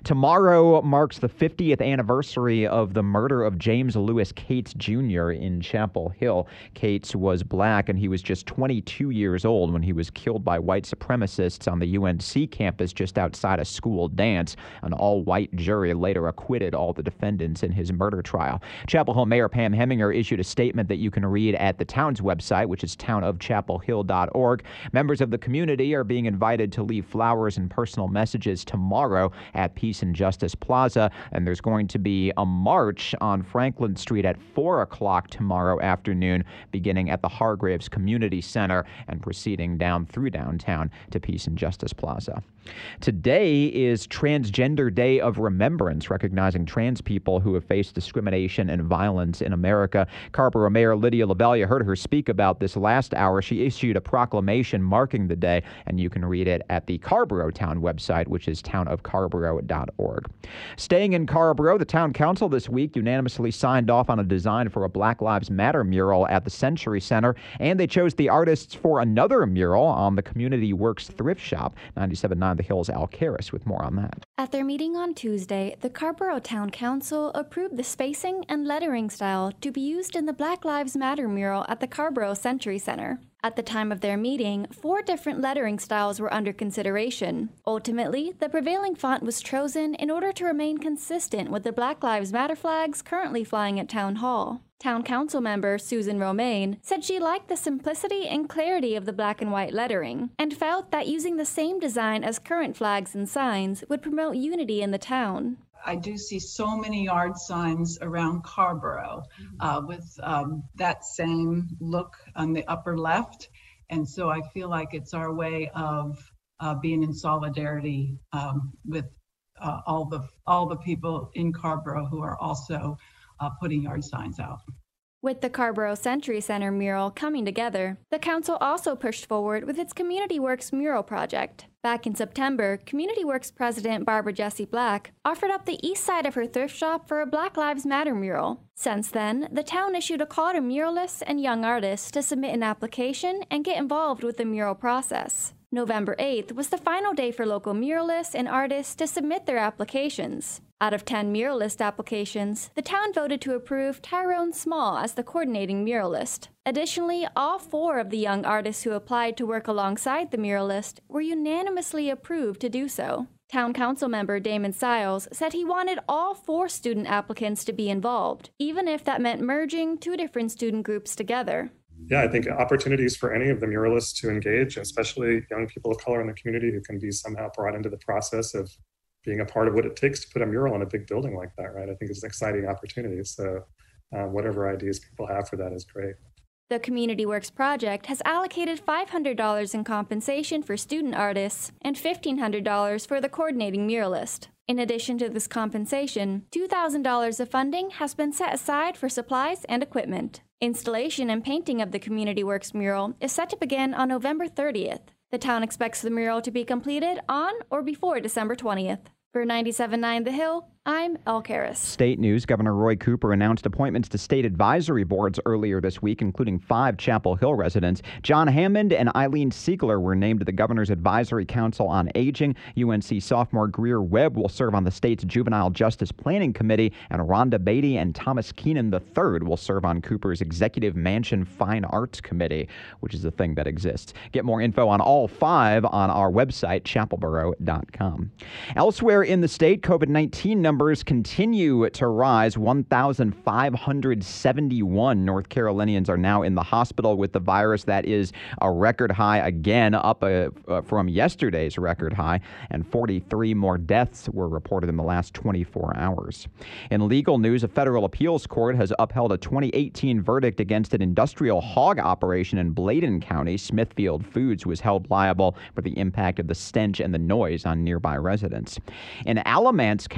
Tomorrow marks the 50th anniversary of the murder of James Lewis Cates Jr. in Chapel Hill. Cates was black, and he was just 22 years old when he was killed by white supremacists on the UNC campus just outside a school dance. An all-white jury later acquitted all the defendants in his murder trial. Chapel Hill Mayor Pam Heminger issued a statement that you can read at the town's website, which is townofchapelhill.org. Members of the community are being invited to leave flowers and personal messages tomorrow at Peace and Justice Plaza, and there's going to be a march on Franklin Street at 4 o'clock tomorrow afternoon, beginning at the Hargraves Community Center and proceeding down through downtown to Peace and Justice Plaza. Today is Transgender Day of Remembrance, recognizing trans people who have faced discrimination and violence in America. Carrboro Mayor Lydia LaVallia heard her speak about this last hour. She issued a proclamation marking the day, and you can read it at the Carrboro Town website, which is townofcarrboro.org. Staying in Carrboro, the town council this week unanimously signed off on a design for a Black Lives Matter mural at the Century Center, and they chose the artists for another mural on the Community Works thrift shop. 97.9 The Hills' Al Karras with more on that. At their meeting on Tuesday, the Carrboro Town Council approved the spacing and lettering style to be used in the Black Lives Matter mural at the Carrboro Century Center. At the time of their meeting, 4 different lettering styles were under consideration. Ultimately, the prevailing font was chosen in order to remain consistent with the Black Lives Matter flags currently flying at Town Hall. Town Council member Susan Romaine said she liked the simplicity and clarity of the black and white lettering, and felt that using the same design as current flags and signs would promote unity in the town. I do see so many yard signs around Carrboro with that same look on the upper left. And so I feel like it's our way of being in solidarity with all the people in Carrboro who are also putting yard signs out. With the Carrboro Century Center mural coming together, the council also pushed forward with its Community Works mural project. Back in September, Community Works President Barbara Jessie Black offered up the east side of her thrift shop for a Black Lives Matter mural. Since then, the town issued a call to muralists and young artists to submit an application and get involved with the mural process. November 8th was the final day for local muralists and artists to submit their applications. Out of 10 muralist applications, the town voted to approve Tyrone Small as the coordinating muralist. Additionally, all 4 of the young artists who applied to work alongside the muralist were unanimously approved to do so. Town Council member Damon Siles said he wanted all 4 student applicants to be involved, even if that meant merging 2 different student groups together. Yeah, I think opportunities for any of the muralists to engage, especially young people of color in the community who can be somehow brought into the process of being a part of what it takes to put a mural in a big building like that, right? I think it's an exciting opportunity. So whatever ideas people have for that is great. The Community Works project has allocated $500 in compensation for student artists and $1,500 for the coordinating muralist. In addition to this compensation, $2,000 of funding has been set aside for supplies and equipment. Installation and painting of the Community Works mural is set to begin on November 30th. The town expects the mural to be completed on or before December 20th. For 97.9 The Hill, I'm Al Karras. State news. Governor Roy Cooper announced appointments to state advisory boards earlier this week, including 5 Chapel Hill residents. John Hammond and Eileen Siegler were named to the Governor's Advisory Council on Aging. UNC sophomore Greer Webb will serve on the state's Juvenile Justice Planning Committee, and Rhonda Beatty and Thomas Keenan III will serve on Cooper's Executive Mansion Fine Arts Committee, which is a thing that exists. Get more info on all 5 on our website, chapelboro.com. Elsewhere in the state, COVID-19 numbers continue to rise. 1,571 North Carolinians are now in the hospital with the virus. That is a record high again, up from yesterday's record high, and 43 more deaths were reported in the last 24 hours. In legal news, a federal appeals court has upheld a 2018 verdict against an industrial hog operation in Bladen County. Smithfield Foods was held liable for the impact of the stench and the noise on nearby residents. In Alamance County, the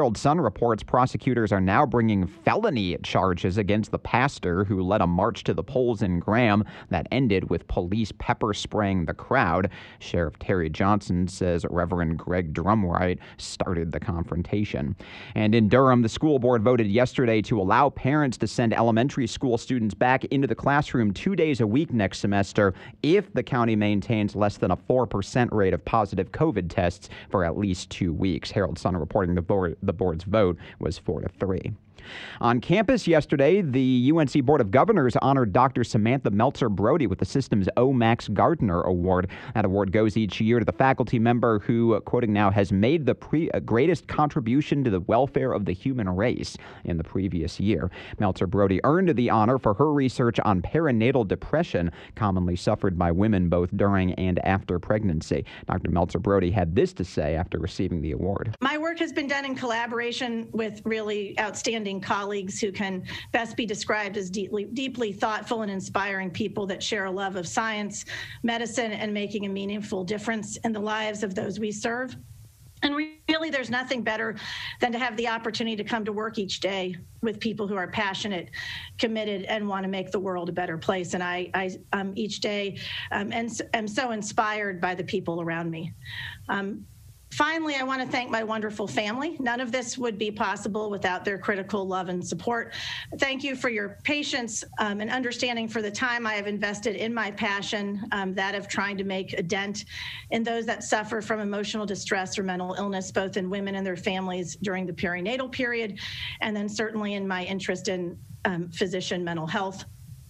Herald Sun reports prosecutors are now bringing felony charges against the pastor who led a march to the polls in Graham that ended with police pepper spraying the crowd. Sheriff Terry Johnson says Reverend Greg Drumright started the confrontation. And in Durham, the school board voted yesterday to allow parents to send elementary school students back into the classroom 2 days a week next semester if the county maintains less than a 4% rate of positive COVID tests for at least 2 weeks. Herald Sun reporting the board's vote was 4-3. On campus yesterday, the UNC Board of Governors honored Dr. Samantha Meltzer Brody with the system's O. Max Gardner Award. That award goes each year to the faculty member who, quoting now, has made the greatest contribution to the welfare of the human race in the previous year. Meltzer Brody earned the honor for her research on perinatal depression, commonly suffered by women both during and after pregnancy. Dr. Meltzer Brody had this to say after receiving the award. My work has been done in collaboration with really outstanding colleagues who can best be described as deeply thoughtful and inspiring people that share a love of science, medicine, and making a meaningful difference in the lives of those we serve. And really, there's nothing better than to have the opportunity to come to work each day with people who are passionate, committed, and want to make the world a better place. And I each day am so inspired by the people around me. Finally, I want to thank my wonderful family. None of this would be possible without their critical love and support. Thank you for your patience and understanding for the time I have invested in my passion, that of trying to make a dent in those that suffer from emotional distress or mental illness, both in women and their families during the perinatal period, and then certainly in my interest in physician mental health.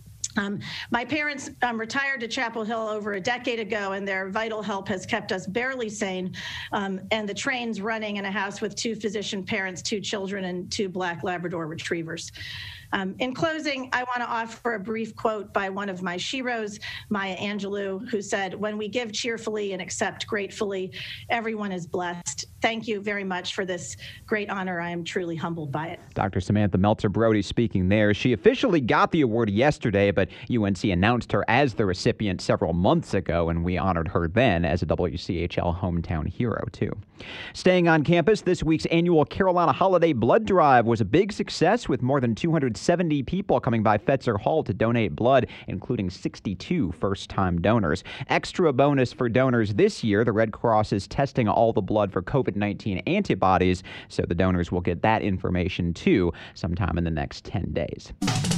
My parents retired to Chapel Hill over a decade ago, and their vital help has kept us barely sane, and the trains running in a house with 2 physician parents, 2 children, and 2 Black Labrador retrievers. In closing, I want to offer a brief quote by one of my sheroes, Maya Angelou, who said, "When we give cheerfully and accept gratefully, everyone is blessed." Thank you very much for this great honor. I am truly humbled by it. Dr. Samantha Meltzer Brody speaking there. She officially got the award yesterday, but UNC announced her as the recipient several months ago, and we honored her then as a WCHL hometown hero, too. Staying on campus, this week's annual Carolina Holiday Blood Drive was a big success, with more than 270 people coming by Fetzer Hall to donate blood, including 62 first-time donors. Extra bonus for donors this year, the Red Cross is testing all the blood for COVID-19 antibodies, so the donors will get that information too sometime in the next 10 days.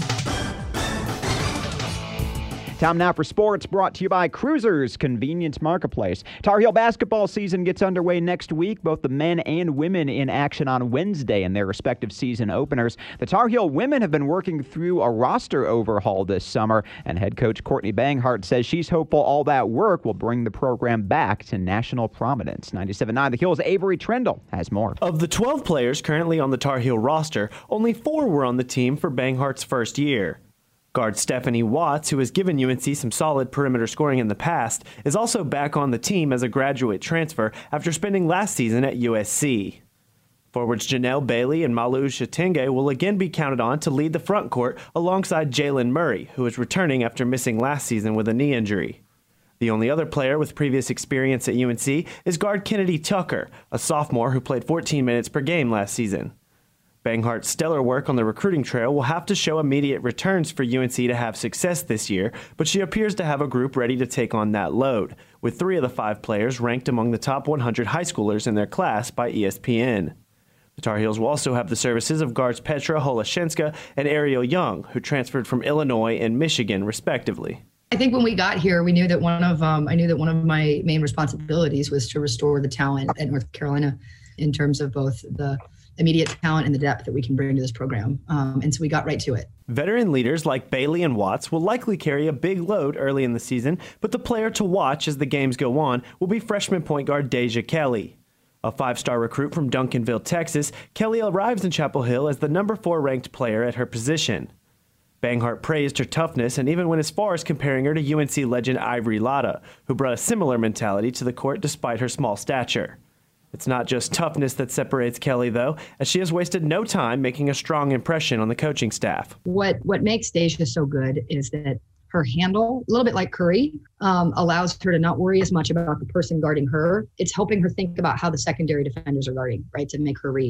Time now for sports, brought to you by Cruisers Convenience Marketplace. Tar Heel basketball season gets underway next week. Both the men and women in action on Wednesday in their respective season openers. The Tar Heel women have been working through a roster overhaul this summer, and head coach Courtney Banghart says she's hopeful all that work will bring the program back to national prominence. 97.9 The Hill's Avery Trendle has more. Of the 12 players currently on the Tar Heel roster, only 4 were on the team for Banghart's first year. Guard Stephanie Watts, who has given UNC some solid perimeter scoring in the past, is also back on the team as a graduate transfer after spending last season at USC. Forwards Janelle Bailey and Malu Shatenge will again be counted on to lead the front court alongside Jalen Murray, who is returning after missing last season with a knee injury. The only other player with previous experience at UNC is guard Kennedy Tucker, a sophomore who played 14 minutes per game last season. Banghart's stellar work on the recruiting trail will have to show immediate returns for UNC to have success this year, but she appears to have a group ready to take on that load, with 3 of the 5 players ranked among the top 100 high schoolers in their class by ESPN. The Tar Heels will also have the services of guards Petra Holoshenska and Ariel Young, who transferred from Illinois and Michigan, respectively. I think when we got here, we knew that I knew that one of my main responsibilities was to restore the talent at North Carolina in terms of both the immediate talent and the depth that we can bring to this program. And so we got right to it. Veteran leaders like Bailey and Watts will likely carry a big load early in the season, but the player to watch as the games go on will be freshman point guard Deja Kelly. A 5-star recruit from Duncanville, Texas, Kelly arrives in Chapel Hill as the number 4 ranked player at her position. Banghart praised her toughness and even went as far as comparing her to UNC legend Ivory Latta, who brought a similar mentality to the court despite her small stature. It's not just toughness that separates Kelly, though, as she has wasted no time making a strong impression on the coaching staff. What makes Deja so good is that her handle, a little bit like Curry, allows her to not worry as much about the person guarding her. It's helping her think about how the secondary defenders are guarding, right, to make her read.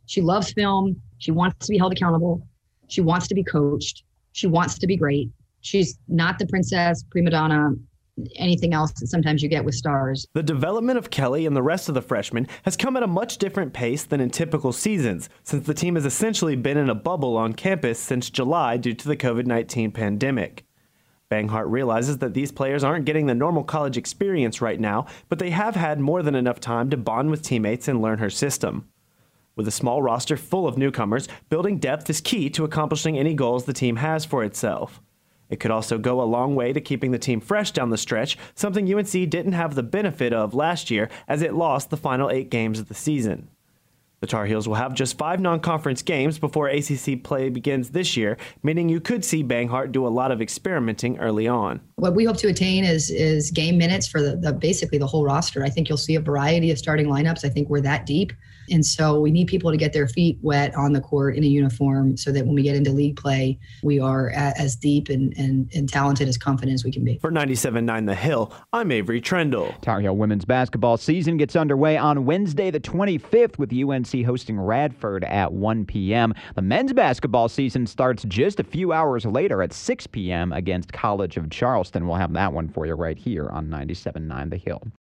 She loves film. She wants to be held accountable. She wants to be coached. She wants to be great. She's not the princess, prima donna, anything else that sometimes you get with stars. The development of Kelly and the rest of the freshmen has come at a much different pace than in typical seasons, since the team has essentially been in a bubble on campus since July due to the COVID-19 pandemic. Banghart realizes that these players aren't getting the normal college experience right now, but they have had more than enough time to bond with teammates and learn her system. With a small roster full of newcomers, building depth is key to accomplishing any goals the team has for itself. It could also go a long way to keeping the team fresh down the stretch, something UNC didn't have the benefit of last year as it lost the final 8 games of the season. The Tar Heels will have just 5 non-conference games before ACC play begins this year, meaning you could see Banghart do a lot of experimenting early on. What we hope to attain is game minutes for the basically the whole roster. I think you'll see a variety of starting lineups. I think we're that deep. And so we need people to get their feet wet on the court in a uniform so that when we get into league play, we are as deep and talented as confident as we can be. For 97.9 The Hill, I'm Avery Trendle. Tar Heel women's basketball season gets underway on Wednesday the 25th with UNC hosting Radford at 1 p.m. The men's basketball season starts just a few hours later at 6 p.m. against College of Charleston. We'll have that one for you right here on 97.9 The Hill.